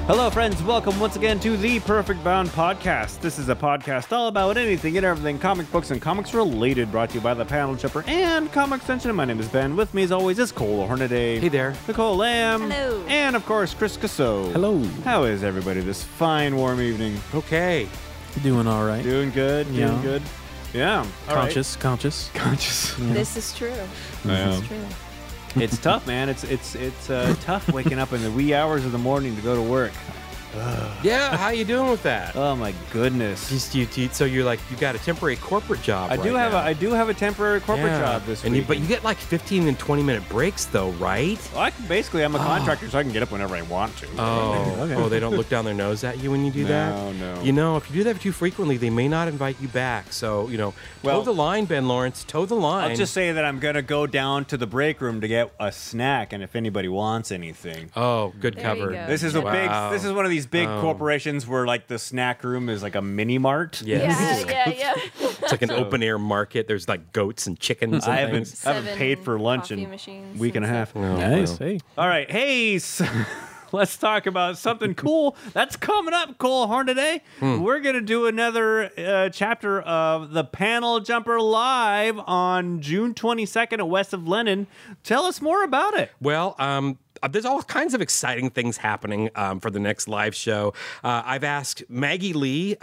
Hello, friends. Welcome once again to the Perfect Bound Podcast. This is a podcast all about anything and everything comic books and comics related, brought to you by the Panel Jumper and Comic Extension. My name is Ben. With me, as always, is Cole Hornaday. Hey there. Nicole Lamb. Hello. And, of course, Chris Casso. Hello. How is everybody this fine, warm evening? Okay. Doing all right. Doing good? Yeah. Doing good? Yeah. All right. Conscious. Yeah. This is true. Yeah. This is true. It's tough, man. It's tough waking up in the wee hours of the morning to go to work. Yeah, how you doing with that? Oh my goodness! So you're like, you got a temporary corporate job. I do have a temporary corporate job this week. But you get like 15 and 20 minute breaks though, right? Well, I'm a contractor, so I can get up whenever I want to. Oh, they don't look down their nose at you when you do that? No. You know, if you do that too frequently, they may not invite you back. So, toe the line, Ben Lawrence, toe the line. I'll just say that I'm gonna go down to the break room to get a snack, and if anybody wants anything. Oh, good There cover. you go. This is This is one of these big corporations where like the snack room is like a mini mart. Yes. Yeah. It's like an open air market. There's like goats and chickens and I haven't things. I haven't paid for lunch in a week and a half. Nice. Hey. All right, hey, let's talk about something cool that's coming up, Cole Hornaday. We're going to do another chapter of the Panel Jumper Live on June 22nd at West of Lennon. Tell us more about it. Well, there's all kinds of exciting things happening for the next live show. I've asked Maggie Lee,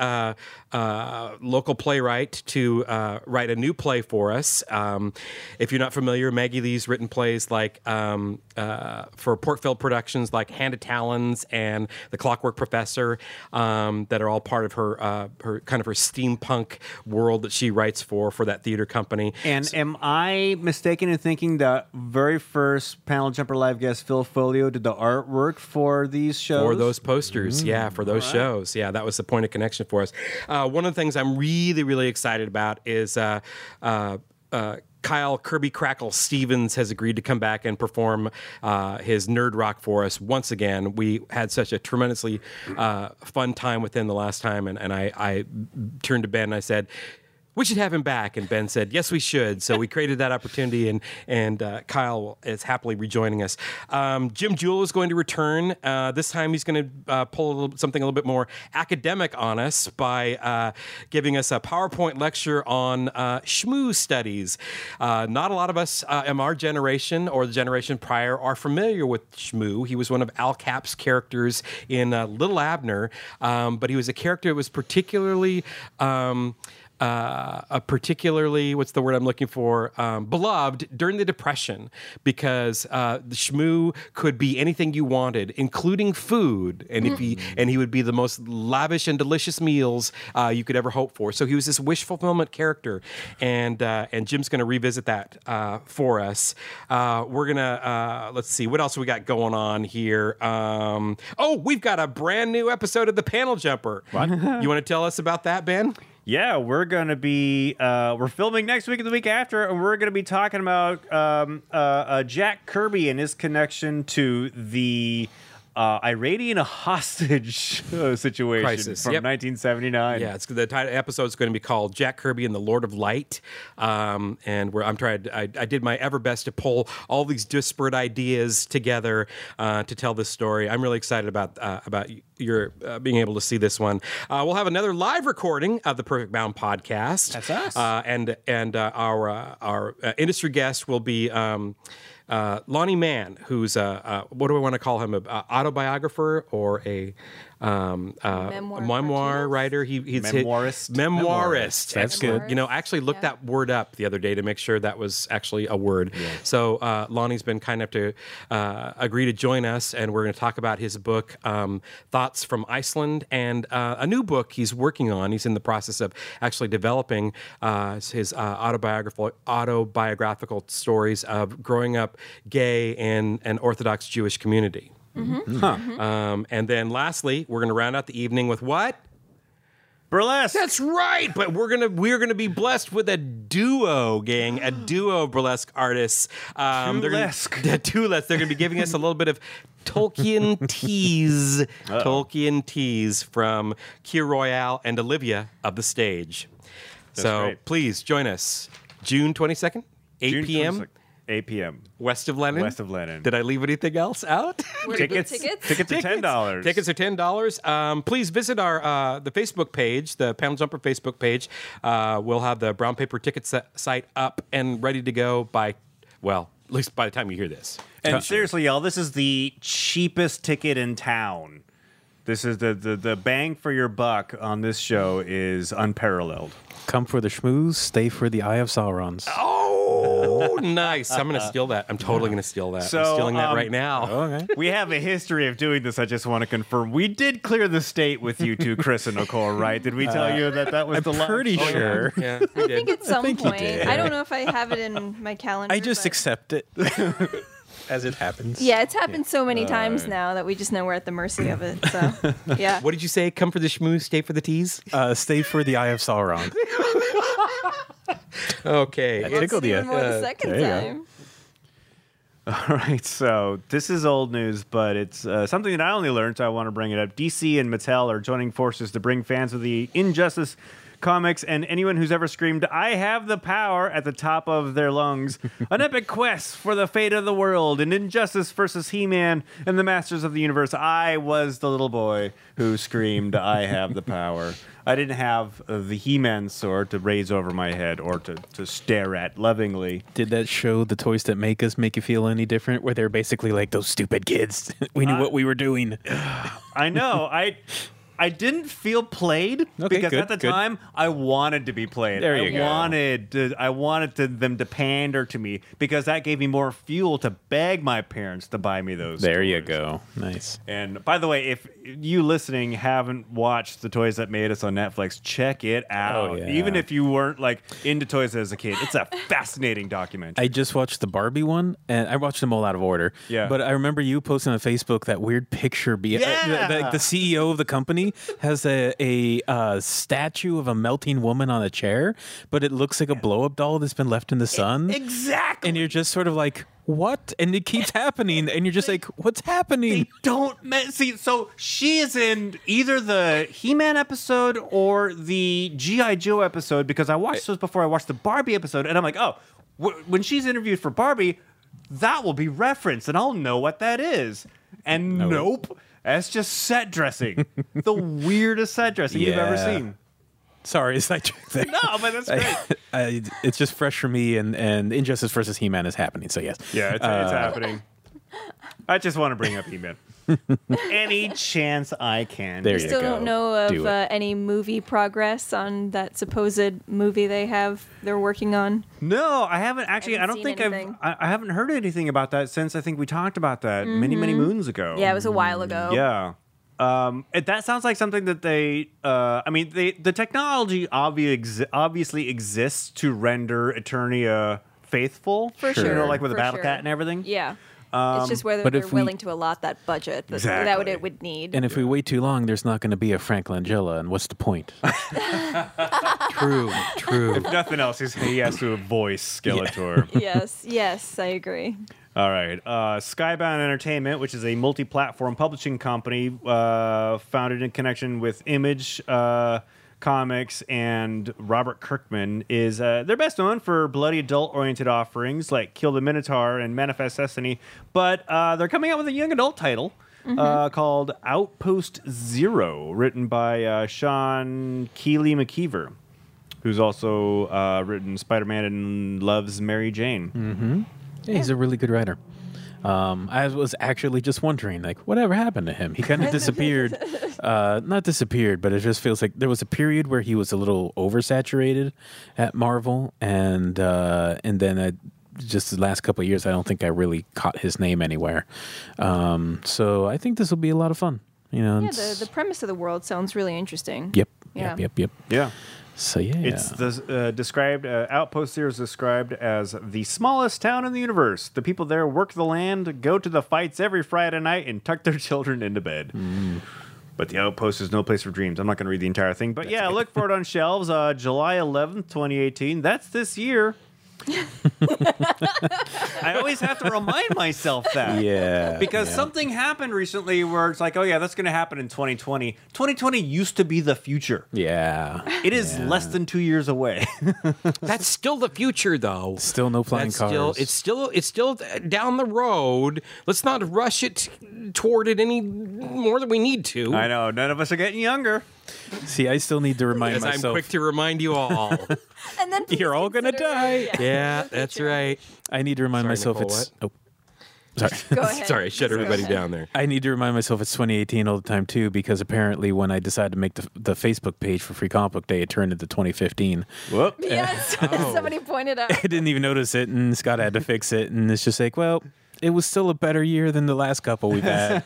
local playwright, to write a new play for us. If you're not familiar, Maggie Lee's written plays like for Portfield Productions, like Hand of Talons and The Clockwork Professor, that are all part of her steampunk world that she writes for that theater company. And am I mistaken in thinking the very first Panel Jumper Live guest, Phil Folio, did the artwork for these shows? For those posters, for those shows. Yeah, that was the point of connection for us. One of the things I'm really, really excited about is Kyle Kirby Crackle Stevens has agreed to come back and perform his Nerd Rock for us once again. We had such a tremendously fun time with him the last time, and I turned to Ben and I said, we should have him back. And Ben said, yes, we should. So we created that opportunity, and Kyle is happily rejoining us. Jim Jewell is going to return. This time he's going to pull something a little bit more academic on us by giving us a PowerPoint lecture on Shmoo studies. Not a lot of us in our generation or the generation prior are familiar with Shmoo. He was one of Al Cap's characters in Little Abner, but he was a character that was particularly... what's the word I'm looking for? Beloved during the Depression, because the Shmoo could be anything you wanted, including food, and he would be the most lavish and delicious meals you could ever hope for. So he was this wish fulfillment character, and Jim's going to revisit that for us. We're gonna let's see what else we got going on here. We've got a brand new episode of the Panel Jumper. What? You want to tell us about that, Ben? Yeah, we're going to be, we're filming next week and the week after, and we're going to be talking about Jack Kirby and his connection to the Iranian hostage situation Crisis. from 1979. Yeah, the episode is going to be called Jack Kirby and the Lord of Light, and I did my ever best to pull all these disparate ideas together to tell this story. I'm really excited about your being able to see this one. We'll have another live recording of the Perfect Bound podcast. That's us. And our industry guest will be Lonnie Mann, who's what do I want to call him? An autobiographer or a memoir writer? He's memoirist. That's good. I actually looked that word up the other day to make sure that was actually a word. Yeah. So Lonnie's been kind enough to agree to join us, and we're going to talk about his book, Thoughts from Iceland, and a new book he's working on. He's in the process of actually developing his autobiographical stories of growing up gay in an Orthodox Jewish community. Mm-hmm. Huh. And then lastly, we're going to round out the evening with what? Burlesque. That's right. But we're gonna be blessed with a duo, gang, a duo of burlesque artists. Tulesque. They're gonna be giving us a little bit of Tolkien tease. Tolkien tease from Keir Royale and Olivia of the stage. That's great. Please join us June 22nd, 8 June p.m. 22nd. 8 p.m. West of Lenin. West of Lenin. Did I leave anything else out? Tickets are $10. Tickets are $10. Please visit our the Facebook page, the Panel Jumper Facebook page. We'll have the brown paper ticket site up and ready to go by, well, at least by the time you hear this. And seriously, y'all, this is the cheapest ticket in town. This is the bang for your buck on this show is unparalleled. Come for the schmooze, stay for the Eye of Saurons. Oh, nice. I'm going to steal that. I'm totally going to steal that. So, I'm stealing that right now. Okay. We have a history of doing this. I just want to confirm. We did clear the state with you two, Chris and Nicole, right? Did we tell you that was the I'm last? pretty sure. Yeah, we I did. think at some think you point. did. I don't know if I have it in my calendar. I just but- accept it as it happens. Yeah, it's happened so many times now that we just know we're at the mercy of it. So, yeah. What did you say? Come for the schmooze, stay for the tease? Stay for the Eye of Sauron. Okay. That tickled you. Even more the second there you go. time. All right, so this is old news, but it's something that I only learned, so I want to bring it up. DC and Mattel are joining forces to bring fans of the Injustice comics and anyone who's ever screamed, "I have the power" at the top of their lungs, an epic quest for the fate of the world in Injustice versus He-Man and the Masters of the Universe. I was the little boy who screamed, "I have the power." I didn't have the He-Man sword to raise over my head or to stare at lovingly. Did that show, The Toys That Make Us, make you feel any different? Where they're basically like, those stupid kids. We knew what we were doing. I know. I didn't feel played because good, at the good. time I wanted to be played. There you go. I wanted them to pander to me because that gave me more fuel to beg my parents to buy me those. There you toys. go. Nice. And by the way, if you listening haven't watched The Toys That Made Us on Netflix, check it out. Oh, yeah. Even if you weren't like into toys as a kid, it's a fascinating documentary. I just watched the Barbie one, and I watched them all out of order. Yeah. But I remember you posting on Facebook that weird picture. Yeah. The CEO of the company has a statue of a melting woman on a chair, but it looks like a blow-up doll that's been left in the sun. Exactly. And you're just sort of like, what? And it keeps happening, and you're just like, what's happening? They don't see. So she is in either the He-Man episode or the G.I. Joe episode because I watched those before I watched the Barbie episode, and I'm like, oh, when she's interviewed for Barbie, that will be referenced, and I'll know what that is. And nope, that's just set dressing. The weirdest set dressing you've ever Yeah. seen. Sorry, it's like there. No, but that's great. It's just fresh for me, and Injustice versus He-Man is happening. So yes, Yeah, it's happening. I just want to bring up He-Man. Any chance I can. There We you still go. don't know Do of it. any movie progress on that supposed movie they're working on. No, I haven't actually. Haven't I don't seen think anything. I haven't heard anything about that since I think we talked about that many moons ago. Yeah, it was a while ago. Yeah. That sounds like something that they. The technology obviously exists to render Eternia faithful. For You know, sure, like with the for Battle sure. Cat and everything. Yeah. It's just whether but they're if we- willing to allot that budget that Exactly. it would need. And if we wait too long, there's not going to be a Frank Langella, and what's the point? True. If nothing else, he has to voice Skeletor. yes, I agree. All right. Skybound Entertainment, which is a multi-platform publishing company founded in connection with Image Comics and Robert Kirkman, is they're best known for bloody adult-oriented offerings like Kill the Minotaur and Manifest Destiny, but they're coming out with a young adult title called Outpost Zero, written by Sean Keeley McKeever, who's also written Spider-Man and loves Mary Jane. Yeah, he's a really good writer. I was actually just wondering, like, whatever happened to him? He kind of disappeared. Not disappeared, but it just feels like there was a period where he was a little oversaturated at Marvel, and then just the last couple of years, I don't think I really caught his name anywhere. So I think this will be a lot of fun. You know, Yeah, it's- the premise of the world sounds really interesting. Yep. Yeah. Yep. Yeah. So yeah, It's described. Outpost Zero is described as the smallest town in the universe. The people there work the land, go to the fights every Friday night, and tuck their children into bed. But the Outpost is no place for dreams. I'm not going to read the entire thing, but look for it on shelves. July 11th, 2018. That's this year. I always have to remind myself that. Yeah. Because something happened recently where it's like, oh yeah, that's going to happen in 2020. 2020 used to be the future. Yeah. It is less than 2 years away. That's still the future, though. Still no flying That's cars. It's still down the road. Let's not rush it toward it any more than we need to. I know. None of us are getting younger. See, I still need to remind As I'm myself. quick to remind you all. And then please You're all gonna consider- die. Yeah, that's right. I need to remind Sorry, myself Nicole, it's. Oh, sorry. Go ahead. Sorry, I shut Go everybody ahead. down there. I need to remind myself it's 2018 all the time too, because apparently when I decided to make the Facebook page for Free Comic Book Day, it turned into 2015. Whoop. Yes, Oh. somebody pointed out. I didn't even notice it, and Scott had to fix it, and it's just like, well, it was still a better year than the last couple we've had.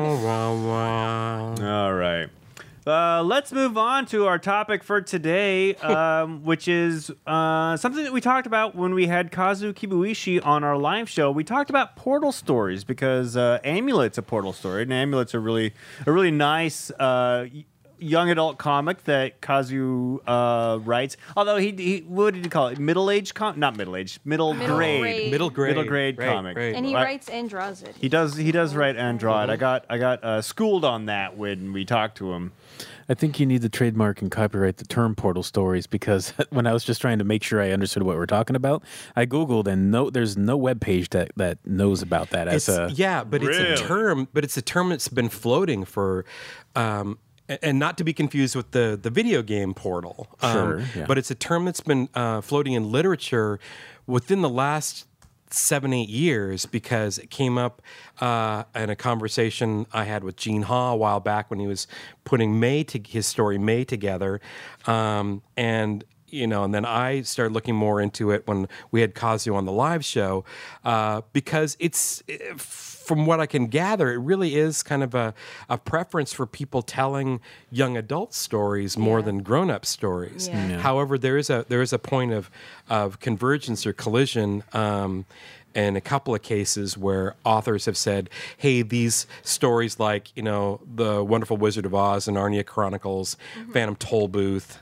All right. Let's move on to our topic for today, which is something that we talked about when we had Kazu Kibuishi on our live show. We talked about portal stories because Amulet's a portal story, and Amulet's a really nice young adult comic that Kazu writes. Although he what did he call it? Middle-aged not middle-aged, middle grade. Middle grade. Middle grade Right, comic. right. And he Right. writes and draws it. He does write and draw it. I got schooled on that when we talked to him. I think you need to trademark and copyright the term portal stories, because when I was just trying to make sure I understood what we're talking about, I Googled and there's no webpage that knows about that as a. Yeah, but Really? it's a term. But it's a term that's been floating for, and not to be confused with the video game portal. Sure, yeah. But it's a term that's been floating in literature within the last 7-8 years, because it came up in a conversation I had with Gene Ha a while back when he was putting his story May together, and then I started looking more into it when we had Kazu on the live show, because it's, from what I can gather, it really is kind of a preference for people telling young adult stories more Yeah. than grown-up stories. Yeah. Yeah. However, there is a point of convergence or collision. In a couple of cases where authors have said, hey, these stories like, The Wonderful Wizard of Oz and Narnia Chronicles, Phantom Tollbooth,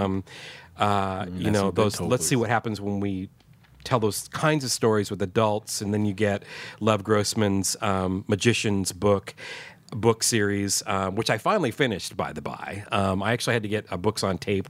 good let's see what happens when we tell those kinds of stories with adults. And then you get Lev Grossman's Magician's book series, which I finally finished, by the by. I actually had to get a books on tape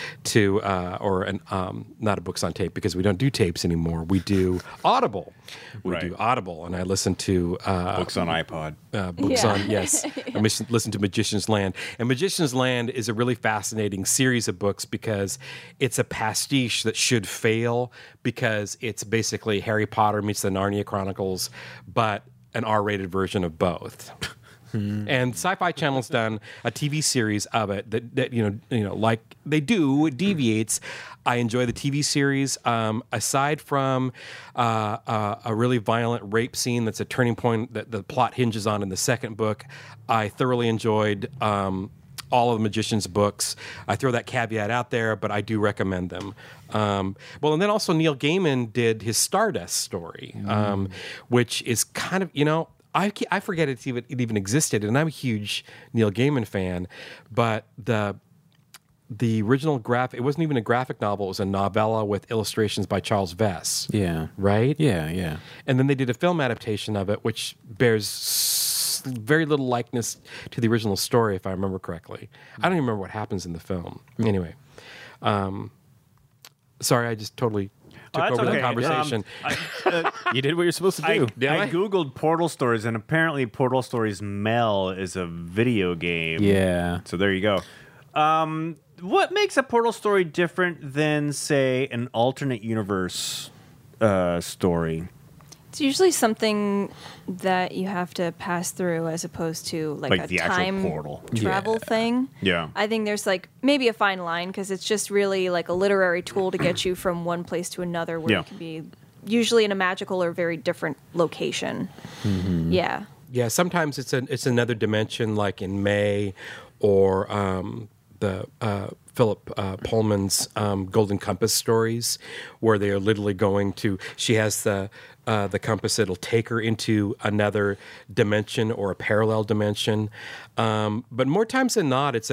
not a books on tape, because we don't do tapes anymore. We do Audible. We do Audible, and I listen to Books on iPod. books Yeah. on, yes. I listen to Magician's Land. And Magician's Land is a really fascinating series of books because it's a pastiche that should fail, because it's basically Harry Potter meets the Narnia Chronicles, but an R-rated version of both. And Sci-Fi Channel's done a TV series of it that like they do. It deviates. I enjoy the TV series. Aside from a really violent rape scene that's a turning point that the plot hinges on in the second book, I thoroughly enjoyed all of the Magician's books. I throw that caveat out there, but I do recommend them. And then also Neil Gaiman did his Stardust story, which is kind of, I forget it even existed, and I'm a huge Neil Gaiman fan, but the original it wasn't even a graphic novel, it was a novella with illustrations by Charles Vess. Yeah. Right? Yeah. And then they did a film adaptation of it, which bears very little likeness to the original story, if I remember correctly. I don't even remember what happens in the film. Anyway, sorry, I just totally took that's over the okay. conversation. You did what you're supposed to do. I Googled Portal Stories, and apparently Portal Stories Mel is a video game. Yeah. So there you go. What makes a Portal story different than, say, an alternate universe story? It's usually something that you have to pass through as opposed to like a the actual time portal. travel thing. Yeah. I think there's maybe a fine line because it's just really like a literary tool to get you from one place to another where Yeah. you can be usually in a magical or very different location. Mm-hmm. Yeah. Yeah, sometimes it's another dimension, like in May, or the Philip Pullman's Golden Compass stories, where they are literally going to. She has the compass that'll take her into another dimension or a parallel dimension. But more times than not,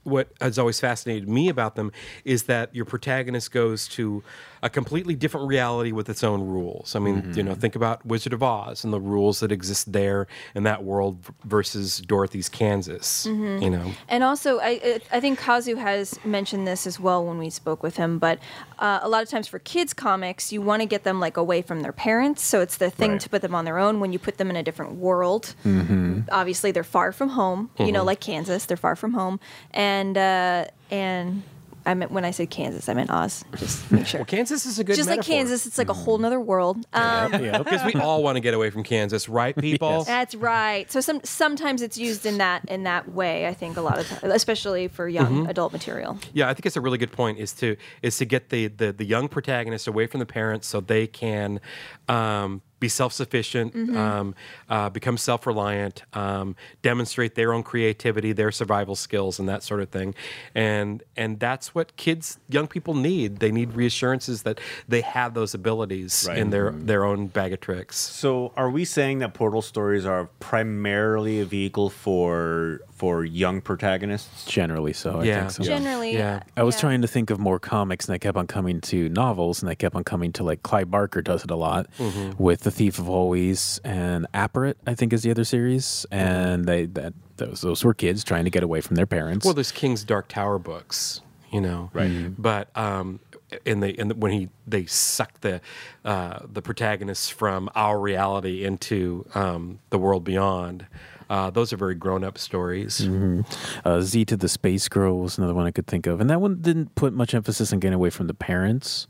what has always fascinated me about them is that your protagonist goes to a completely different reality with its own rules. I mean, think about Wizard of Oz and the rules that exist there in that world versus Dorothy's Kansas. And also, I think Kazu has mentioned this as well when we spoke with him, but a lot of times for kids comics, you want to get them like away from their parents, so it's the thing to put them on their own. When you put them in a different world, obviously they're far from home, like Kansas, they're far from home, and I meant, when I said Kansas, I meant Oz. Just make sure. Well, Kansas is a good Just metaphor. like Kansas, it's like a whole nother world. Because we all want to get away from Kansas, right, people? That's right. So sometimes it's used in that way. I think a lot of times, especially for young adult material. Yeah, I think it's a really good point. Is to get the young protagonist away from the parents so they can be self-sufficient, become self-reliant, demonstrate their own creativity, their survival skills, and that sort of thing. And that's what young people need. They need reassurances that they have those abilities in their own bag of tricks. So are we saying that Portal stories are primarily a vehicle for young protagonists? Generally so, I think so. Generally, Yeah. I was trying to think of more comics, and I kept on coming to novels, and I kept on coming to, like, Clive Barker does it a lot with The Thief of Always, and Apparat, I think, is the other series. And those were kids trying to get away from their parents. Well, there's King's Dark Tower books, right? But when they suck the protagonists from our reality into the world beyond. Those are very grown-up stories. Z to the Space Girl was another one I could think of. And that one didn't put much emphasis on getting away from the parents.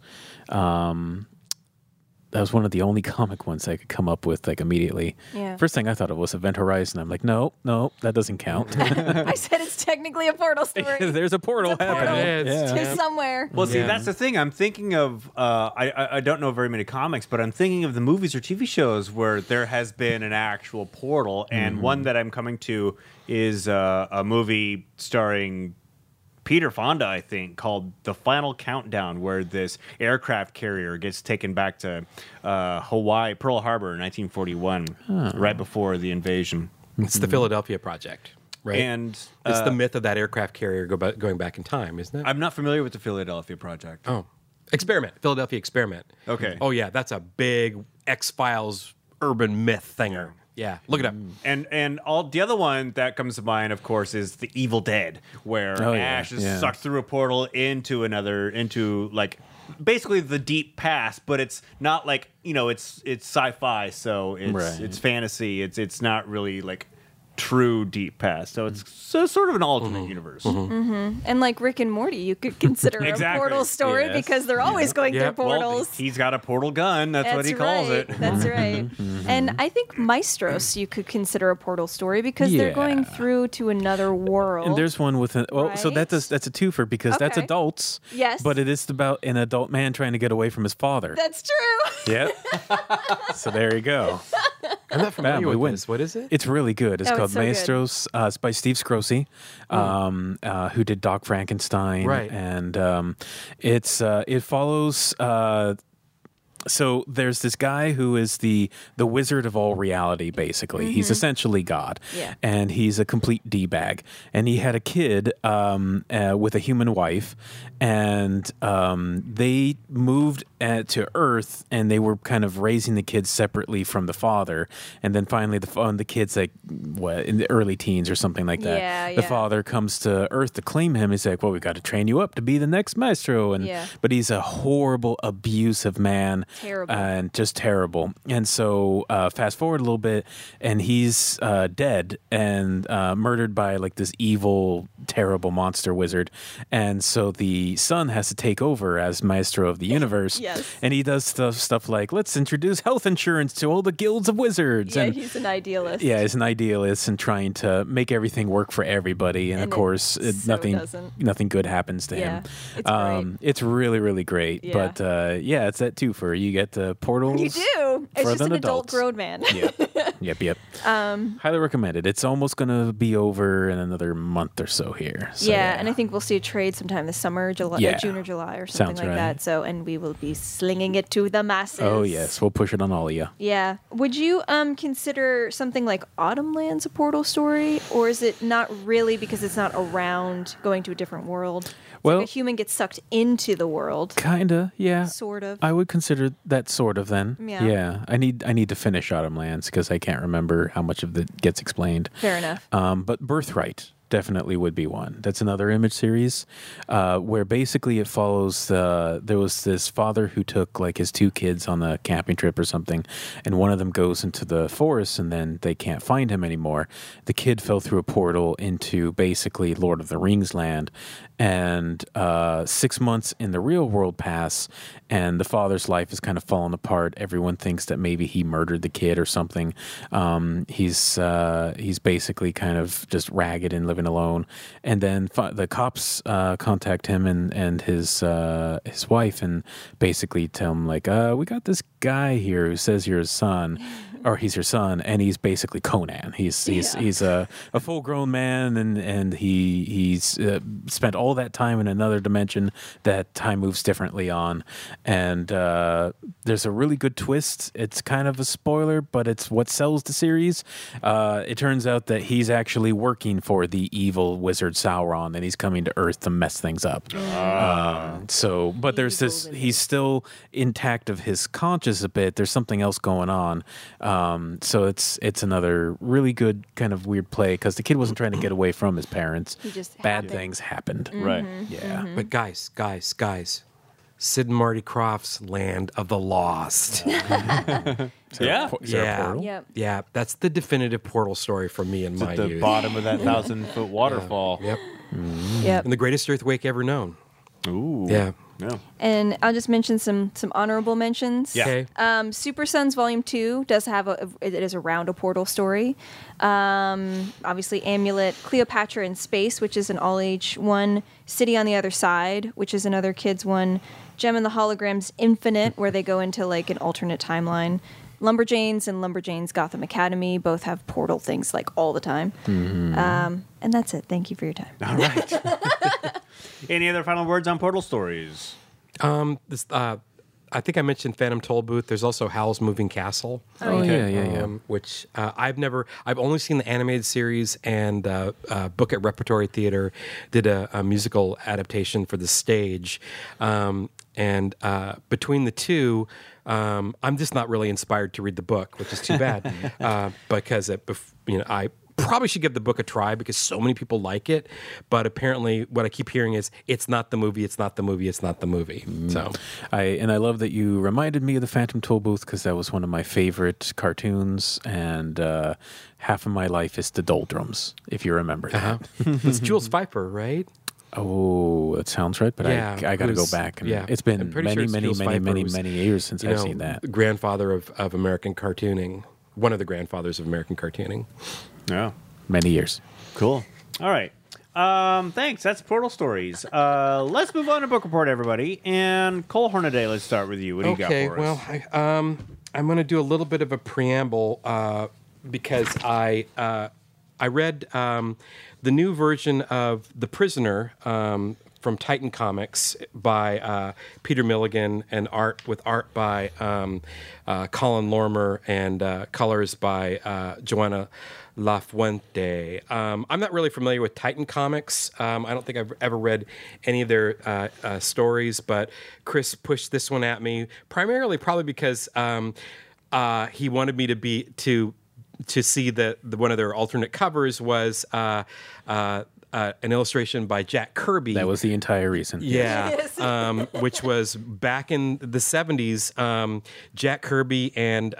That was one of the only comic ones I could come up with, like, immediately. Yeah. First thing I thought of was Event Horizon. I'm like, no, that doesn't count. I said it's technically a Portal story. There's a portal happening. There's somewhere. Well, see, that's the thing. I'm thinking of, I don't know very many comics, but I'm thinking of the movies or TV shows where there has been an actual portal. And one that I'm coming to is a movie starring Peter Fonda, I think, called The Final Countdown, where this aircraft carrier gets taken back to Hawaii, Pearl Harbor in 1941, right before the invasion. It's the Philadelphia Project, right? And it's the myth of that aircraft carrier going back in time, isn't it? I'm not familiar with the Philadelphia Project. Oh, Philadelphia Experiment. Okay. Oh, yeah, that's a big X-Files urban myth thinger. Yeah, look it up. And all the other one that comes to mind, of course, is The Evil Dead, where Ash is sucked through a portal into like basically the deep past, but it's not like, it's sci-fi, so it's fantasy. It's not really like true deep past. So it's sort of an alternate universe. And like Rick and Morty, you could consider a portal story because they're always going through portals. Well, he's got a portal gun. That's what he calls it. That's right. And I think Maestros you could consider a portal story because they're going through to another world. And there's one with so that's a twofer because that's adults. Yes. But it is about an adult man trying to get away from his father. That's true. Yep. So there you go. I'm not familiar we with win. this. What is it? It's really good. It's called so Maestros. It's by Steve Scrossi, who did Doc Frankenstein. Right. And it follows. So there's this guy who is the wizard of all reality, basically. He's essentially God. Yeah. And he's a complete D-bag. And he had a kid with a human wife, and they moved to Earth, and they were kind of raising the kids separately from the father. And then finally the kid's like, in the early teens or something like that. Yeah, the yeah. father comes to Earth to claim him. He's like, well, we've got to train you up to be the next maestro. But he's a horrible, abusive man. Terrible. And just terrible. And so fast forward a little bit, and he's dead and murdered by like this evil, terrible monster wizard. And so the son has to take over as maestro of the universe. Yes. And he does stuff like, let's introduce health insurance to all the guilds of wizards. Yeah, and he's an idealist. yeah, he's an idealist and trying to make everything work for everybody. And of course, nothing good happens to him. It's great. It's really, really great. Yeah. But it's that twofer. You get the portals. You do. It's for just the an adult adults. grown man. Yeah. Yep. Highly recommended. It's almost going to be over in another month or so here. So, yeah, and I think we'll see a trade sometime this summer, June or July or something Sounds like right. that. So, and we will be slinging it to the masses. Oh, yes. We'll push it on all of you. Yeah. Would you consider something like Autumn Land's a portal story, or is it not really because it's not around going to a different world? It's Well- like a human gets sucked into the world, Kinda, yeah. sort of. I would consider that sort of then. Yeah. I need to finish Autumn Lands because I can't remember how much of it gets explained. Fair enough. But Birthright definitely would be one. That's another Image series where basically it follows there was this father who took like his 2 kids on a camping trip or something, and one of them goes into the forest and then they can't find him anymore. The kid fell through a portal into basically Lord of the Rings land, and 6 months in the real world pass, and the father's life is kind of falling apart. Everyone thinks that maybe he murdered the kid or something. He's basically kind of just ragged and living alone, and then the cops contact him and his wife and basically tell him like, we got this guy here who says you're his son. Or he's your son, and he's basically Conan. He's a full grown man, and he's spent all that time in another dimension that time moves differently on. And there's a really good twist. It's kind of a spoiler, but it's what sells the series. It turns out that he's actually working for the evil wizard Sauron, and he's coming to Earth to mess things up. But there's this. He's still intact of his conscience a bit. There's something else going on. So it's another really good kind of weird play because the kid wasn't trying to get away from his parents. He just Bad happened. things happened. Right. Yeah. But guys, Sid and Marty Crofts' Land of the Lost. Yeah. Is there a Yeah. portal? Yep. Yeah, that's the definitive portal story for me in It's my at the youth. bottom of that 1,000-foot waterfall. Yep. Yep. And the greatest earthquake ever known. Ooh. Yeah. Yeah. And I'll just mention some honorable mentions. Yeah. Okay. Super Sons Volume 2 does have it is around a portal story. Obviously Amulet, Cleopatra in Space, which is an all-age one, City on the Other Side, which is another kids one, Gem and the Holograms Infinite, where they go into like an alternate timeline. Lumberjanes and Lumberjanes Gotham Academy both have portal things like all the time. And that's it. Thank you for your time. All right. Any other final words on portal stories? I think I mentioned Phantom Tollbooth. There's also Howl's Moving Castle. Oh, yeah. Which I've only seen the animated series, and Book at Repertory Theater did a musical adaptation for the stage. And between the two, I'm just not really inspired to read the book, which is too bad, because I probably should give the book a try because so many people like it. But apparently, what I keep hearing is it's not the movie. It's not the movie. It's not the movie. So I love that you reminded me of the Phantom Tollbooth because that was one of my favorite cartoons, and half of my life is the doldrums, if you remember that. it's Jules Pfeiffer, right? Oh, that sounds right, but Yeah, I got to go who's- back. And yeah. it's I'm been pretty sure it's Jules Pfeiffer who's, many years since I've seen that. The grandfather of American cartooning, one of the grandfathers of American cartooning. Yeah. Many years. Cool. All right. Thanks. That's Portal Stories. Let's move on to Book Report, everybody. And Cole Hornaday, let's start with you. What do you got for us? Well, I'm going to do a little bit of a preamble because I read the new version of The Prisoner from Titan Comics by Peter Milligan and art by Colin Lormer and colors by Joanna Lafuente. I'm not really familiar with Titan Comics. I don't think I've ever read any of their stories, but Chris pushed this one at me primarily probably because he wanted me to see that one of their alternate covers was an illustration by Jack Kirby. That was the entire reason. Yeah, which was back in the 70s. Jack Kirby and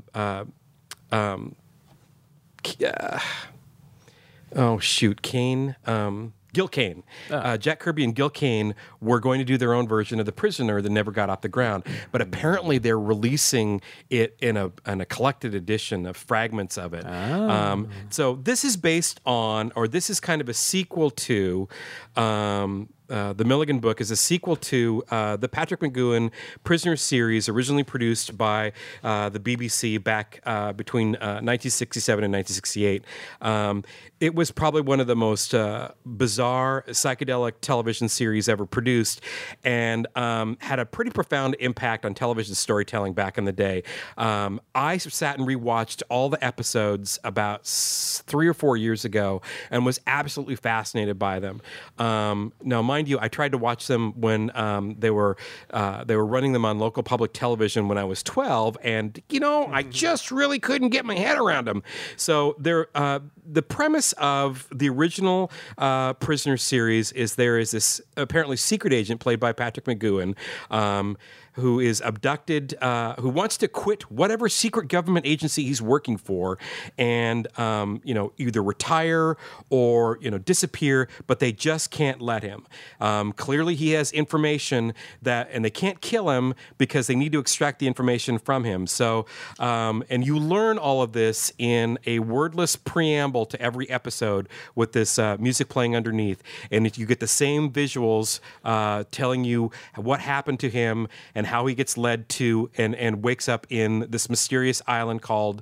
Gil Kane. Jack Kirby and Gil Kane were going to do their own version of The Prisoner that never got off the ground. But apparently they're releasing it in a collected edition of fragments of it. So this is based on, or this is kind of a sequel to the Milligan book is a sequel to the Patrick McGoohan Prisoners series, originally produced by the BBC back between 1967 and 1968. It was probably one of the most bizarre psychedelic television series ever produced, and had a pretty profound impact on television storytelling back in the day. I sat and rewatched all the episodes about 3 or 4 years ago and was absolutely fascinated by them. Now, mind you, I tried to watch them when they were running them on local public television when I was 12, and I just really couldn't get my head around them. So the premise of the original Prisoner series is there is this apparently secret agent played by Patrick McGoohan, who is abducted, who wants to quit whatever secret government agency he's working for, and either retire or disappear, but they just can't let him. Clearly, he has information and they can't kill him because they need to extract the information from him. So, and you learn all of this in a wordless preamble to every episode with this music playing underneath, and you get the same visuals telling you what happened to him and how he gets led to and wakes up in this mysterious island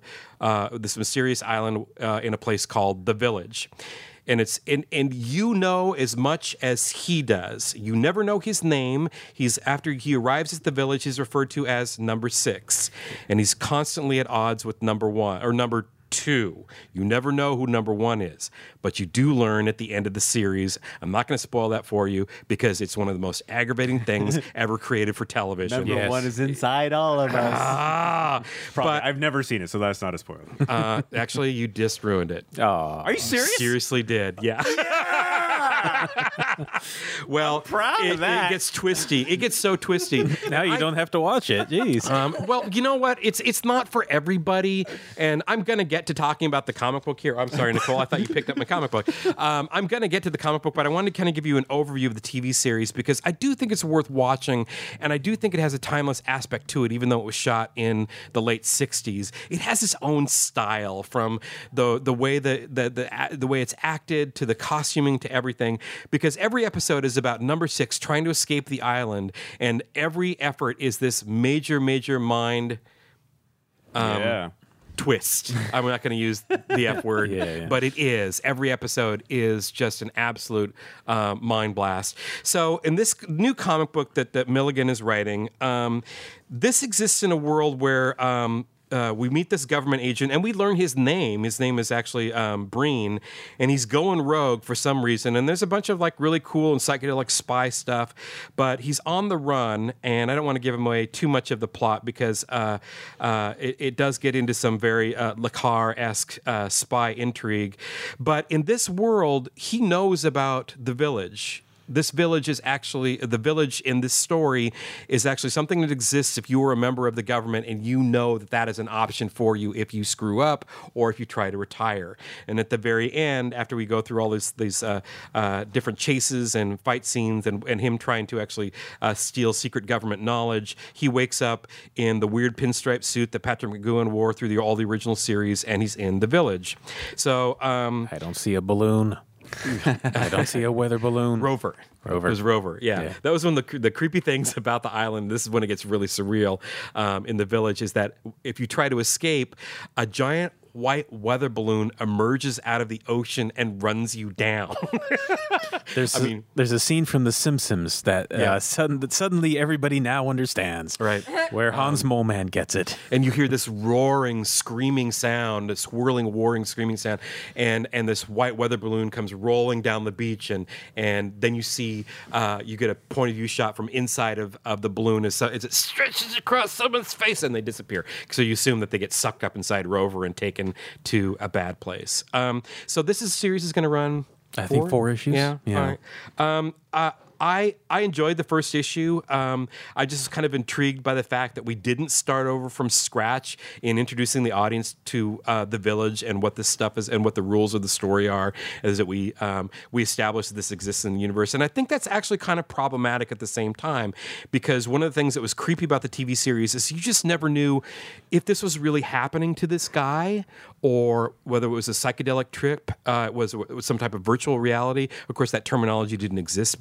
in a place called The Village. And it's and you know as much as he does. You never know his name. After he arrives at the village, he's referred to as number 6, and he's constantly at odds with number 1 or number 2. You never know who number 1 is, but you do learn at the end of the series. I'm not going to spoil that for you because it's one of the most aggravating things ever created for television. Number 1 is inside all of us. But I've never seen it, so that's not a spoiler. actually, you just ruined it. Are you serious? Seriously did. Yeah. Well, proud of that. It gets twisty. It gets so twisty. Now you don't have to watch it. Jeez. Well, you know what? It's not for everybody, and I'm going to get to talking about the comic book here. I'm sorry, Nicole. I thought you picked up my comic book. I'm going to get to the comic book, but I wanted to kind of give you an overview of the TV series because I do think it's worth watching, and I do think it has a timeless aspect to it, even though it was shot in the late 60s. It has its own style, from the way the way it's acted to the costuming to everything, because every episode is about number 6 trying to escape the island, and every effort is this major mind twist. I'm not going to use the F word, but it is. Every episode is just an absolute mind blast. So in this new comic book that Milligan is writing, this exists in a world where we meet this government agent, and we learn his name. His name is actually Breen, and he's going rogue for some reason. And there's a bunch of really cool and psychedelic spy stuff, but he's on the run. And I don't want to give him away too much of the plot because it does get into some very Le Carre-esque spy intrigue. But in this world, he knows about the village. This village is actually, the village in this story is actually something that exists if you are a member of the government and you know that is an option for you if you screw up or if you try to retire. And at the very end, after we go through all these different chases and fight scenes and him trying to actually steal secret government knowledge, he wakes up in the weird pinstripe suit that Patrick McGoohan wore through all the original series, and he's in the village. So I don't see a balloon. I don't see a weather balloon. Rover. It was Rover, yeah. That was one of the creepy things about the island. This is when it gets really surreal in the village, is that if you try to escape, a giant white weather balloon emerges out of the ocean and runs you down. There's a scene from The Simpsons that suddenly everybody now understands. Right. Where Hans Moleman gets it. And you hear this roaring, screaming sound, this whirling, warring, screaming sound, and this white weather balloon comes rolling down the beach, and then you see, you get a point of view shot from inside of the balloon as it stretches across someone's face, and they disappear. So you assume that they get sucked up inside Rover and taken to a bad place. So this series is going to run, I think 4 issues. Yeah. All right. I enjoyed the first issue. I just kind of intrigued by the fact that we didn't start over from scratch in introducing the audience to the village and what this stuff is and what the rules of the story are, is that we established that this exists in the universe. And I think that's actually kind of problematic at the same time, because one of the things that was creepy about the TV series is you just never knew if this was really happening to this guy or whether it was a psychedelic trip, it was some type of virtual reality. Of course, that terminology didn't exist back in the late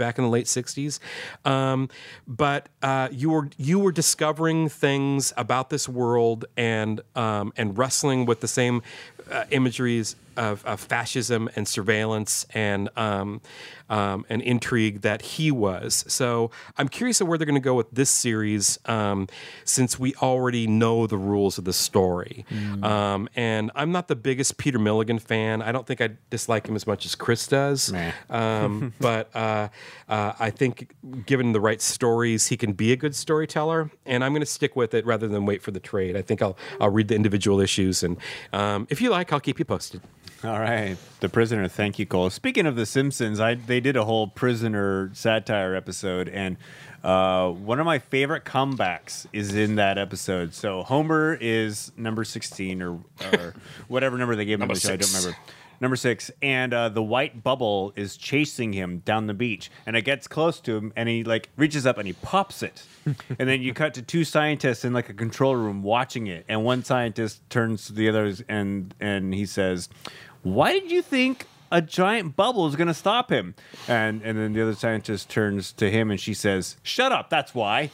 late 60s. But you were discovering things about this world and wrestling with the same imageries of fascism and surveillance and intrigue that he was. So I'm curious of where they're going to go with this series, since we already know the rules of the story. And I'm not the biggest Peter Milligan fan. I don't think I dislike him as much as Chris does. But I think given the right stories, he can be a good storyteller. And I'm going to stick with it rather than wait for the trade. I think I'll read the individual issues, and if you like, I'll keep you posted. All right. The Prisoner. Thank you, Cole. Speaking of The Simpsons, they did a whole Prisoner satire episode, and one of my favorite comebacks is in that episode. So Homer is number 16 or whatever number they gave him. I don't remember. Number 6, and the white bubble is chasing him down the beach, and it gets close to him, and he like reaches up and he pops it, and then you cut to 2 scientists in like a control room watching it, and one scientist turns to the others and he says, "Why did you think a giant bubble is going to stop him?" And then the other scientist turns to him and she says, "Shut up, that's why."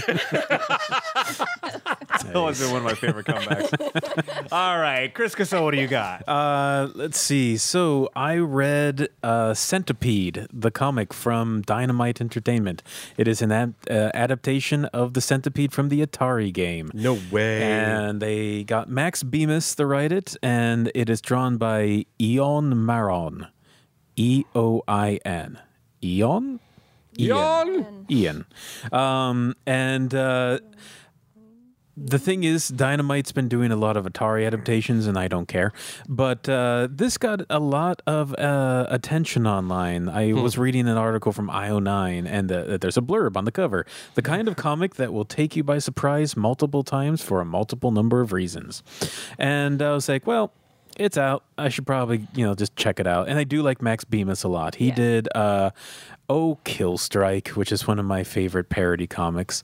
That was one of my favorite comebacks. All right, Chris Casso, what do you got? Let's see. So I read Centipede, the comic from Dynamite Entertainment. It is an adaptation of the Centipede from the Atari game. No way. And they got Max Bemis to write it, and it is drawn by Ion Maron. E-O-I-N. Ion? Ian. The thing is, Dynamite's been doing a lot of Atari adaptations, and I don't care. But this got a lot of attention online. I was reading an article from IO9, and there's a blurb on the cover. The kind of comic that will take you by surprise multiple times for a multiple number of reasons. And I was like, well, it's out. I should probably, just check it out. And I do like Max Bemis a lot. He did Oh, Kill Strike, which is one of my favorite parody comics.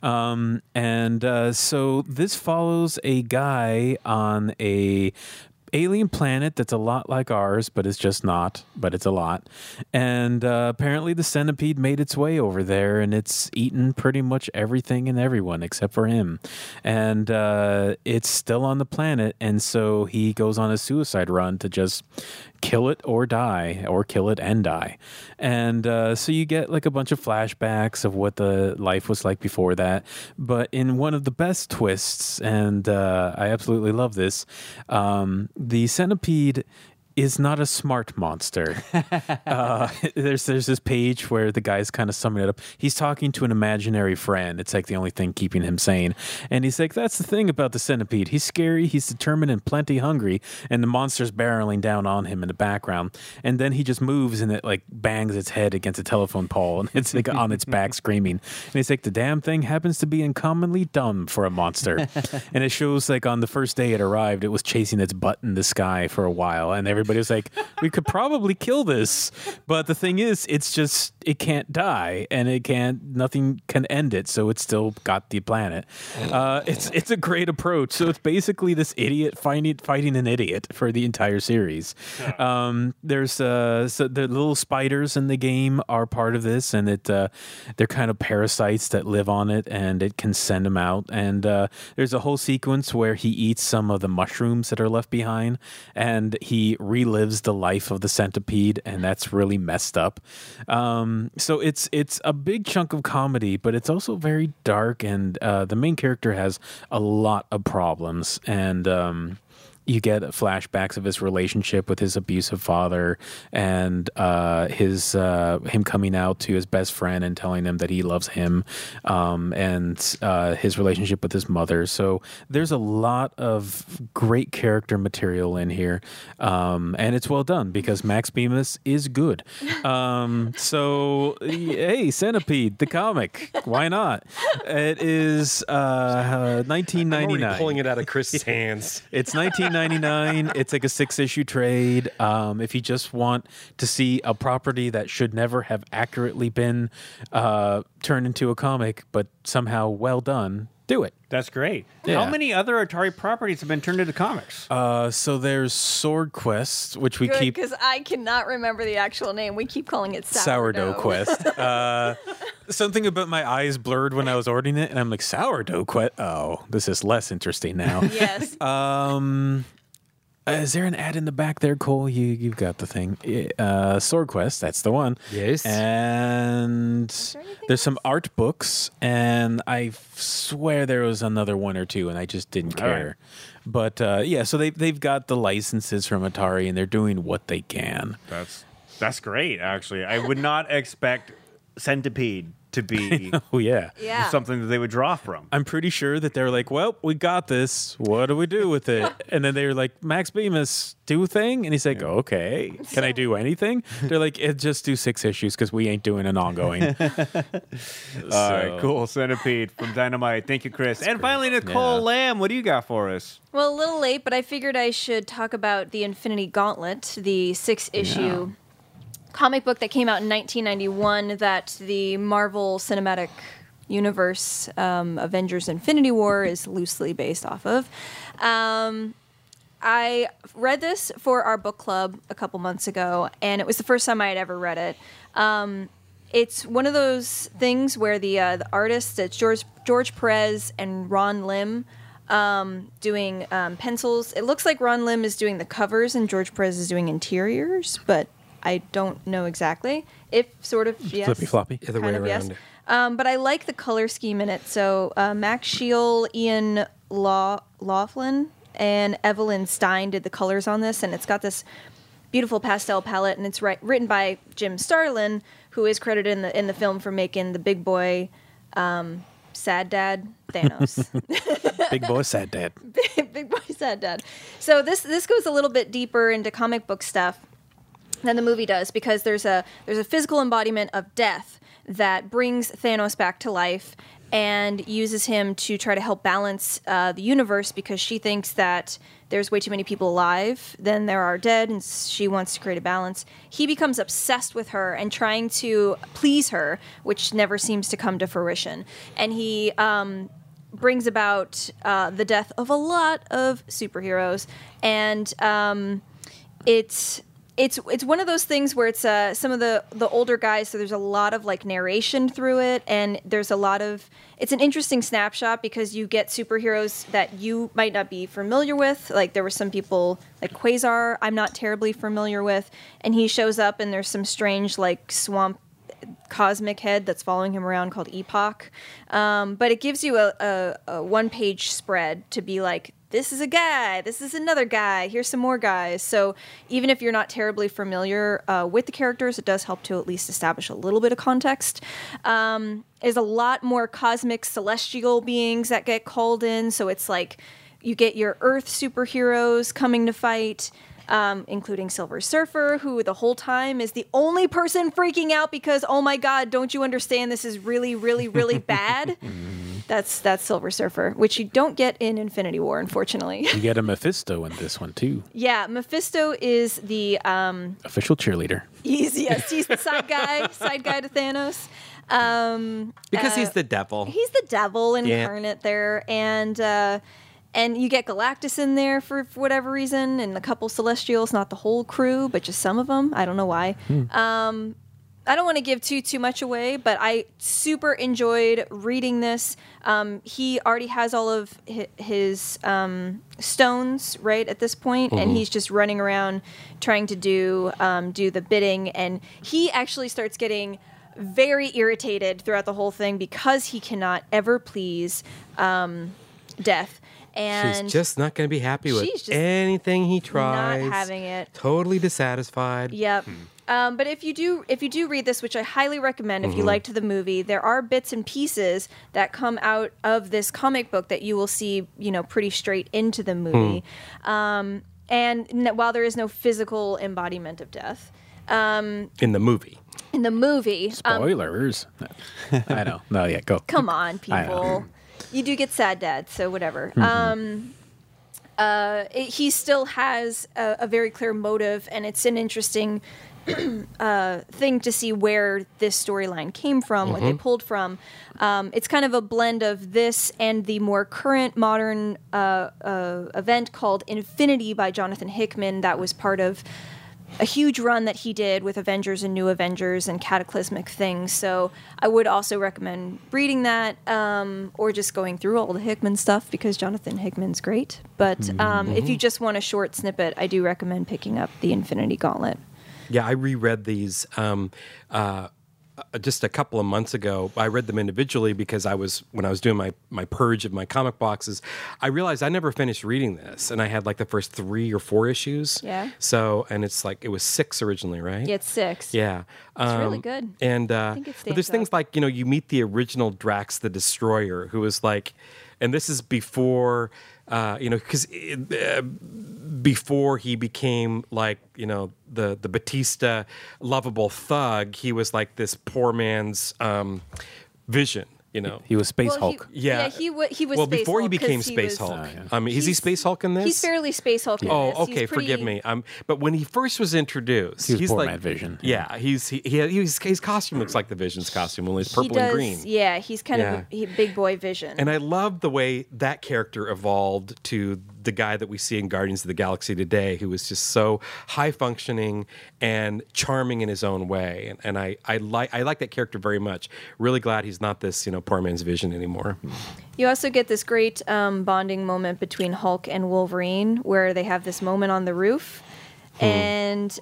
So this follows a guy on a alien planet that's a lot like ours, but it's just not, but it's a lot. And apparently the centipede made its way over there, and it's eaten pretty much everything and everyone except for him. And it's still on the planet, and so he goes on a suicide run to just kill it or die, or kill it and die. And so you get like a bunch of flashbacks of what the life was like before that. But in one of the best twists, and I absolutely love this, the centipede is not a smart monster. There's this page where the guy's kind of summing it up. He's talking to an imaginary friend. It's like the only thing keeping him sane. And he's like, that's the thing about the centipede. He's scary, he's determined, and plenty hungry. And the monster's barreling down on him in the background. And then he just moves and it like bangs its head against a telephone pole. And it's like on its back screaming. And he's like, the damn thing happens to be uncommonly dumb for a monster. And it shows like on the first day it arrived, it was chasing its butt in the sky for a while. And everybody was like, we could probably kill this, but the thing is, it can't die, and nothing can end it, so it's still got the planet. It's a great approach. So it's basically this idiot fighting an idiot for the entire series. There's so the little spiders in the game are part of this, and they're kind of parasites that live on it, and it can send them out. And there's a whole sequence where he eats some of the mushrooms that are left behind, and he relives the life of the centipede, and that's really messed up. So it's a big chunk of comedy, but it's also very dark, and the main character has a lot of problems, and you get flashbacks of his relationship with his abusive father, and him coming out to his best friend and telling him that he loves him, and his relationship with his mother. So there's a lot of great character material in here, and it's well done because Max Bemis is good. So hey, Centipede, the comic, why not? It is $19.99. I'm already pulling it out of Chris's hands. It's $19.99 $14.99. It's like a 6-issue trade. If you just want to see a property that should never have accurately been turned into a comic, but somehow well done, do it. That's great. Yeah. How many other Atari properties have been turned into comics? So there's Sword Quest, which we Good, keep because I cannot remember the actual name. We keep calling it Sourdough Quest. Something about my eyes blurred when I was ordering it, and I'm like, Sourdough Quest? Oh, this is less interesting now. Yes. Is there an ad in the back there, Cole? You've got the thing. Sword Quest, that's the one. Yes. And there's some art books, and I swear there was another one or two, and I just didn't care. But yeah, so they've got the licenses from Atari, and they're doing what they can. That's great, actually. I would not expect Centipede to be Oh yeah. Yeah. something that they would draw from. I'm pretty sure that they're like, well, we got this. What do we do with it? And then they're like, Max Bemis, do a thing? And he's like, okay. Can I do anything? They're like, just do 6 issues because we ain't doing an ongoing. All right, cool. Centipede from Dynamite. Thank you, Chris. And finally, Nicole Yeah. Lamb, what do you got for us? Well, a little late, but I figured I should talk about the Infinity Gauntlet, the 6-issue comic book that came out in 1991 that the Marvel Cinematic Universe Avengers Infinity War is loosely based off of. I read this for our book club a couple months ago, and it was the first time I had ever read it. It's one of those things where the artists, it's George Perez and Ron Lim, doing pencils. It looks like Ron Lim is doing the covers and George Perez is doing interiors, but I don't know exactly. If sort of, yes. Flippy floppy. Either way Kind of, around. yes. But I like the color scheme in it. So Max Scheel, Ian Laughlin, and Evelyn Stein did the colors on this, and it's got this beautiful pastel palette, and it's written by Jim Starlin, who is credited in the film for making the big boy, sad dad Thanos. Big boy, sad dad. Big boy, sad dad. So this goes a little bit deeper into comic book stuff than the movie does, because there's a physical embodiment of death that brings Thanos back to life and uses him to try to help balance the universe, because she thinks that there's way too many people alive than there are dead, and she wants to create a balance. He becomes obsessed with her and trying to please her, which never seems to come to fruition. And he brings about the death of a lot of superheroes, and It's one of those things where it's some of the older guys, so there's a lot of like narration through it, and there's a lot of, it's an interesting snapshot because you get superheroes that you might not be familiar with. Like there were some people like Quasar I'm not terribly familiar with, and he shows up and there's some strange like swamp cosmic head that's following him around called Epoch. But it gives you a one-page spread to be like, this is a guy, this is another guy, here's some more guys. So even if you're not terribly familiar with the characters, it does help to at least establish a little bit of context. There's a lot more cosmic celestial beings that get called in, so it's like you get your Earth superheroes coming to fight, including Silver Surfer, who the whole time is the only person freaking out because, oh my god, don't you understand, this is really, really, really bad? That's Silver Surfer, which you don't get in Infinity War, unfortunately. You get a Mephisto in this one too. Yeah, Mephisto is the Official cheerleader. he's the side guy to Thanos. Because he's the devil. He's the devil incarnate there, and you get Galactus in there for whatever reason, and a couple Celestials, not the whole crew, but just some of them. I don't know why. I don't want to give too much away, but I super enjoyed reading this. He already has all of his stones right at this point, and he's just running around trying to do the bidding, and he actually starts getting very irritated throughout the whole thing because he cannot ever please Death. And she's just not going to be happy with anything he tries. Not having it. Totally dissatisfied. Yep. But if you do read this, which I highly recommend if you liked the movie, there are bits and pieces that come out of this comic book that you will see, pretty straight into the movie. And while there is no physical embodiment of death, in the movie. Spoilers. I know. No, yeah, go. Come on, people. You do get sad dad, so whatever. he still has a very clear motive, and it's an interesting thing to see where this storyline came from, what they pulled from. It's kind of a blend of this and the more current modern event called Infinity by Jonathan Hickman that was part of a huge run that he did with Avengers and New Avengers and Cataclysmic things. So I would also recommend reading that or just going through all the Hickman stuff because Jonathan Hickman's great. But if you just want a short snippet, I do recommend picking up the Infinity Gauntlet. Yeah, I reread these just a couple of months ago. I read them individually because when I was doing my purge of my comic boxes, I realized I never finished reading this, and I had like the first 3 or 4 issues. Yeah. So, and it's like it was 6 originally, right? Yeah, it's 6. Yeah. It's really good. And I think it but there's stands things like, you meet the original Drax the Destroyer, who was like, and this is before, because before he became like, the Batista lovable thug, he was like this poor man's Vision. He was Space Hulk. He was well, Space before he Hulk 'cause became he Space was- Hulk. Is he Space Hulk in this? He's fairly Space Hulk in Oh, this. okay. He's pretty- Forgive me. But when he first was introduced, He was he's poor like man Vision. Yeah, his costume looks like the Vision's costume, only it's He purple does, and green. Yeah, he's kind Yeah. of a big boy Vision. And I love the way that character evolved to the guy that we see in Guardians of the Galaxy today, who is just so high functioning and charming in his own way. And I like that character very much. Really glad he's not this poor man's Vision anymore. You also get this great bonding moment between Hulk and Wolverine, where they have this moment on the roof, and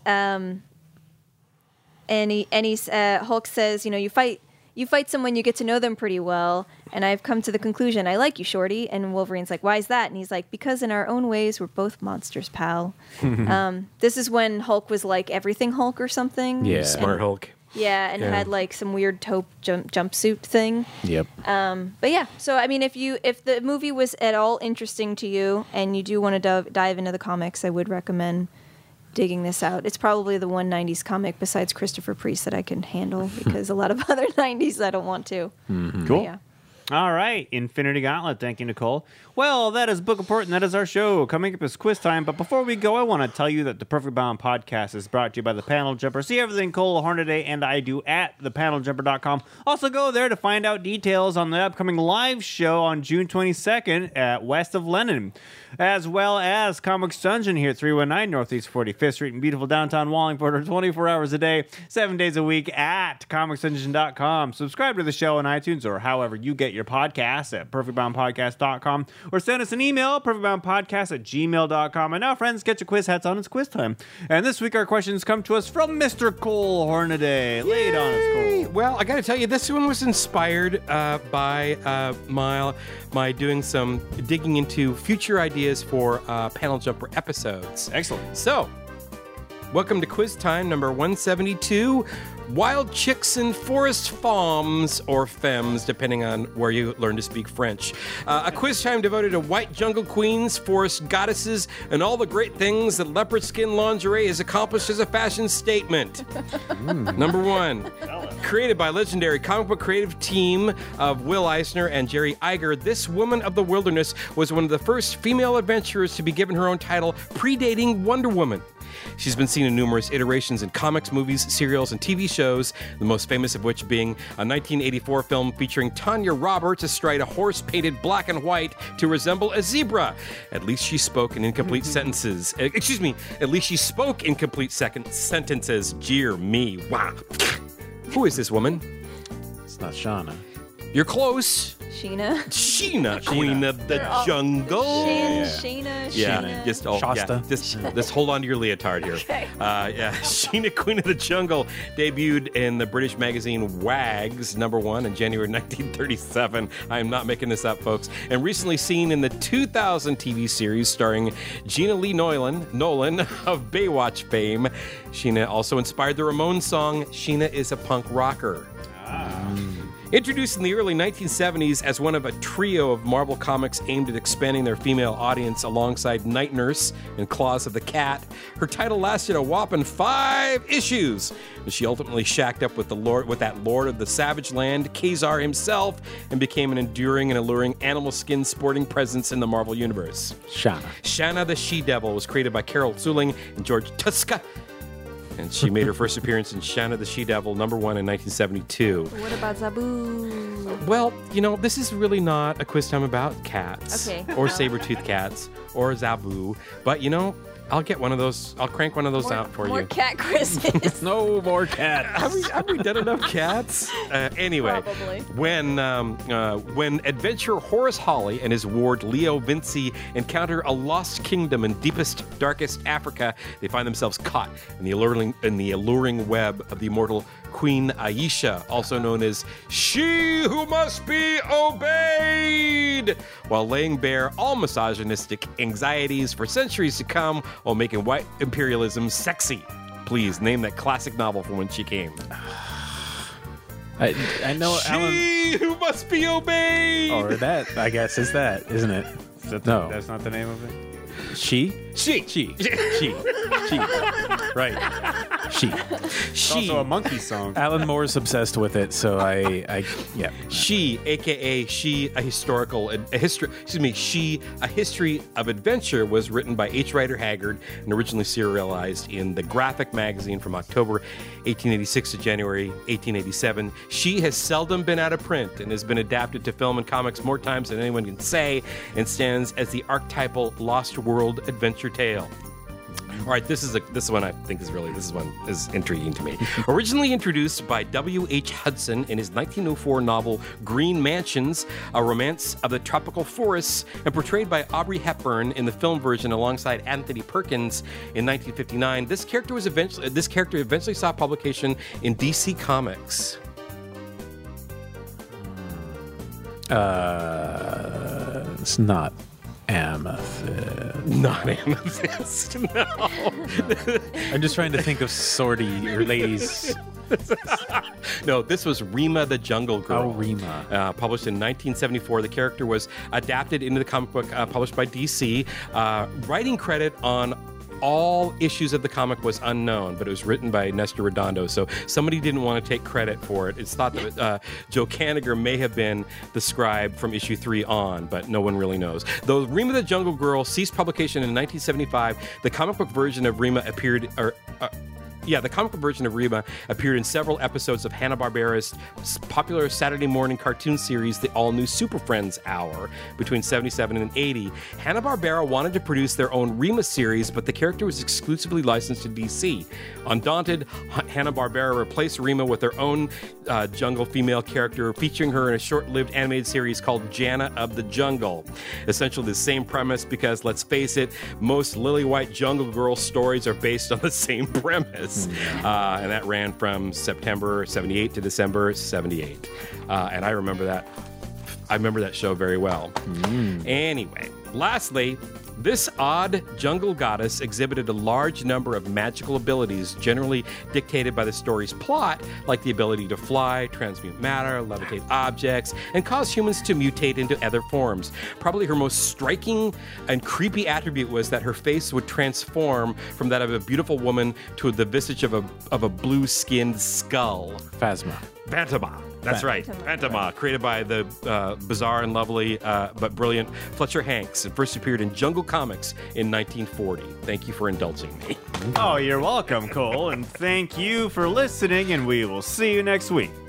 Hulk says, you fight someone, you get to know them pretty well, and I've come to the conclusion I like you, Shorty. And Wolverine's like, why is that? And he's like, because in our own ways we're both monsters, pal. This is when Hulk was like everything Hulk or something. Yeah. Smart Hulk. Yeah, and had like some weird taupe jumpsuit thing. Yep. But yeah, so I mean, if the movie was at all interesting to you and you do want to dive into the comics, I would recommend digging this out. It's probably the one 90s comic besides Christopher Priest that I can handle because a lot of other 90s I don't want to. Cool. But yeah. All right, Infinity Gauntlet. Thank you, Nicole. Well, that is Book Report, and that is our show. Coming up is quiz time. But before we go, I want to tell you that the Perfect Bound podcast is brought to you by The Panel Jumper. See everything Cole Hornaday and I do at thepaneljumper.com. Also go there to find out details on the upcoming live show on June 22nd at West of Lennon, as well as Comics Dungeon here at 319 Northeast 45th Street in beautiful downtown Wallingford, 24 hours a day, 7 days a week at comicsdungeon.com. Subscribe to the show on iTunes or however you get your podcasts at perfectboundpodcast.com, or send us an email, perfectboundpodcast@gmail.com. And now, friends, get your quiz hats on. It's quiz time. And this week, our questions come to us from Mr. Cole Hornaday. Lay it on us, Cole. Well, I got to tell you, this one was inspired by my doing some digging into future ideas for Panel Jumper episodes. Excellent. So, welcome to quiz time number 172. Wild chicks in forest farms, or femmes, depending on where you learn to speak French. A quiz time devoted to white jungle queens, forest goddesses, and all the great things that leopard skin lingerie has accomplished as a fashion statement. Number 1. Created by legendary comic book creative team of Will Eisner and Jerry Iger, this woman of the wilderness was one of the first female adventurers to be given her own title, predating Wonder Woman. She's been seen in numerous iterations in comics, movies, serials, and TV shows, the most famous of which being a 1984 film featuring Tanya Roberts astride a horse painted black and white to resemble a zebra. At least she spoke in incomplete sentences. Excuse me, at least she spoke in complete sentences. Jeer me. Wow. Who is this woman? It's not Shauna. You're close. Sheena, Queen of the Jungle. Sheena. Yeah, just Shasta. just hold on to your leotard here. Okay. Sheena, Queen of the Jungle, debuted in the British magazine Wags, #1 in January 1937. I am not making this up, folks. And recently seen in the 2000 TV series starring Gina Lee Nolan of Baywatch fame. Sheena also inspired the Ramones song "Sheena is a Punk Rocker." Introduced in the early 1970s as one of a trio of Marvel comics aimed at expanding their female audience alongside Night Nurse and Claws of the Cat, her title lasted a whopping 5 issues. And she ultimately shacked up with that Lord of the Savage Land, Kazar himself, and became an enduring and alluring animal skin sporting presence in the Marvel Universe. Shanna the She-Devil was created by Carol Zuling and George Tuska, and she made her first appearance in Shanna the She-Devil #1 in 1972. What about Zabu? Well, this is really not a quiz time about cats or saber-toothed cats or Zabu, but I'll get one of those. I'll crank one of those out for more you. cat quizzes. No more cats. Have we done enough cats? Anyway, Probably. when adventurer Horace Hawley and his ward Leo Vinci encounter a lost kingdom in deepest, darkest Africa, they find themselves caught in the alluring web of the immortal Queen Aisha, also known as She Who Must Be Obeyed, while laying bare all misogynistic anxieties for centuries to come while making white imperialism sexy. Please name that classic novel from when she came. I know Alan. She Who Must Be Obeyed. Or that, I guess, is that, isn't it? No. That's not the name of it? She. Right. She. It's also a monkey song. Alan Moore's obsessed with it, so yeah. She, aka She, a History of Adventure, was written by H. Rider Haggard and originally serialized in the Graphic magazine from October 1886 to January 1887. She has seldom been out of print and has been adapted to film and comics more times than anyone can say, and stands as the archetypal Lost World adventure tale. All right, this one I think is intriguing to me. Originally introduced by W.H. Hudson in his 1904 novel Green Mansions, a romance of the tropical forests, and portrayed by Audrey Hepburn in the film version alongside Anthony Perkins in 1959, this character eventually saw publication in DC Comics. It's not Amethyst. Not Amethyst, no. I'm just trying to think of sortie or ladies. No, this was Rima the Jungle Girl. Oh, Rima. Published in 1974. The character was adapted into the comic book published by DC. Writing credit on all issues of the comic was unknown, but it was written by Nestor Redondo, so somebody didn't want to take credit for it. It's thought that Joe Kanigher may have been the scribe from issue 3 on, but no one really knows. Though Rima the Jungle Girl ceased publication in 1975, the comic book version of Rima appeared in several episodes of Hanna-Barbera's popular Saturday morning cartoon series, The All New Super Friends Hour, between 77 and 80. Hanna-Barbera wanted to produce their own Rima series, but the character was exclusively licensed to DC. Undaunted, Hanna-Barbera replaced Rima with their own jungle female character, featuring her in a short-lived animated series called Jana of the Jungle. Essentially the same premise, because let's face it, most Lily White Jungle Girl stories are based on the same premise. And that ran from September 78 to December 78. And I remember that show very well. Anyway, lastly, this odd jungle goddess exhibited a large number of magical abilities generally dictated by the story's plot, like the ability to fly, transmute matter, levitate objects, and cause humans to mutate into other forms. Probably her most striking and creepy attribute was that her face would transform from that of a beautiful woman to the visage of a blue-skinned skull. Phasma. Phantoma. That's right. Phantoma, created by the bizarre and lovely but brilliant Fletcher Hanks, and first appeared in Jungle Comics in 1940. Thank you for indulging me. Oh, you're welcome, Cole, and thank you for listening, and we will see you next week.